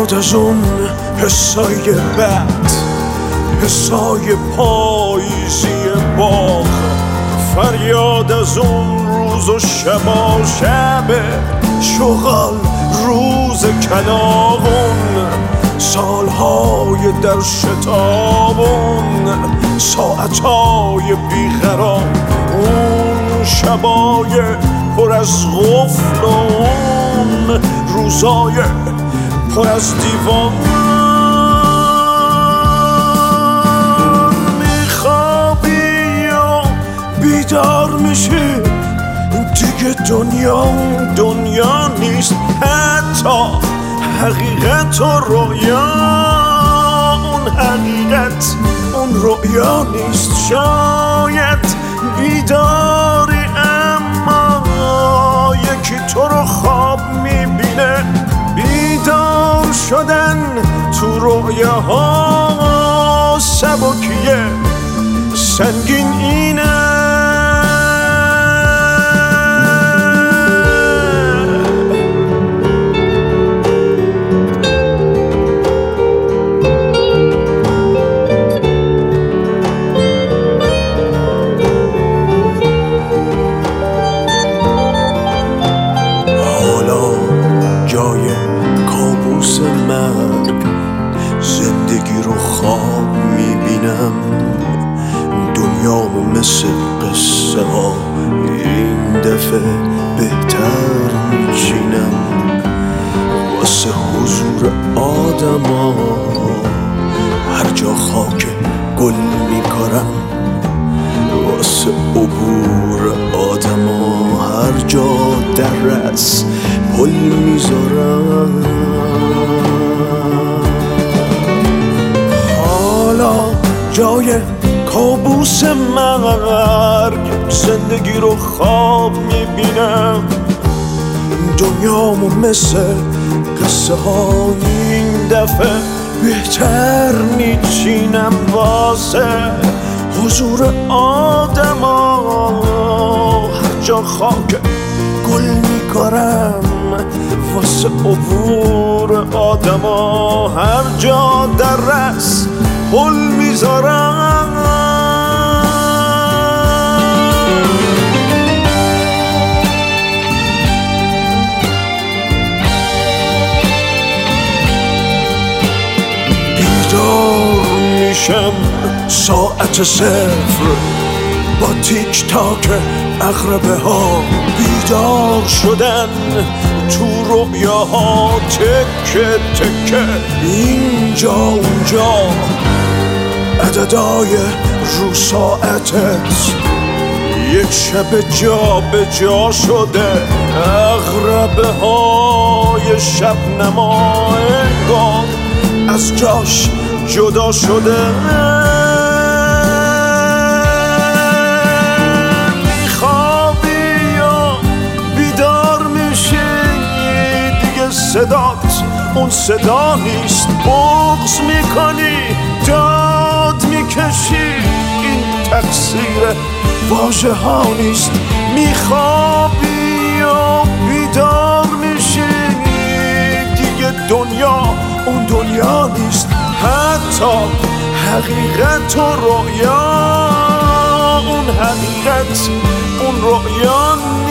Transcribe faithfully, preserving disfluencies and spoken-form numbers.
بعد از اون حسای بد، حسای پاییزی باغ، فریاد از اون روز و شبا شب شغال، روز کلاغون، سالهای در شتابون، ساعتهای بیقرار، اون شبای پر از غفل و اون روزای پر از دیوان. میخوابی یا بیدار میشی، دیگه دنیا دنیا نیست، حتی حقیقت و رویا اون حقیقت اون رویا نیست. شاید بیداری اما یکی تو رو خواب میبینه. بیدار شدن تو رویاها سبکیه، سنگین اینه. زندگی رو خواب میبینم، دنیامو مثل قصه ها این دفعه بهتر میچینم. واسه حضور آدم ها هر جا خاک گل میکارم، واسه عبور آدم ها هر جا درس پل میذارم. جای کابوس مرگ زندگی رو خواب میبینم، دنیامو مثل قصه ها این دفعه بهتر میچینم. واسه حضور آدم ها هر جا خاک گل میکارم، واسه عبور آدم ها هر جا درس پل میذارم. بیدار میشم ساعت صفر با تیک تاک اقربه ها، بیدار شدن تو رویاها تکه تکه اینجا اونجا، عددای رو ساعتت یک شب جا به جا شده، اغربه های شب نما انگار از جاش جدا شده. میخوابی یا بیدار میشی، دیگه صدات اون صدا نیست، بغض میکنی داد میکشی، این تقصیر واژه ها نیست. میخوابی یا بیدار میشی، دیگه دنیا اون دنیا نیست، حتی حقیقت و رویا اون حقیقت اون رویا نیست.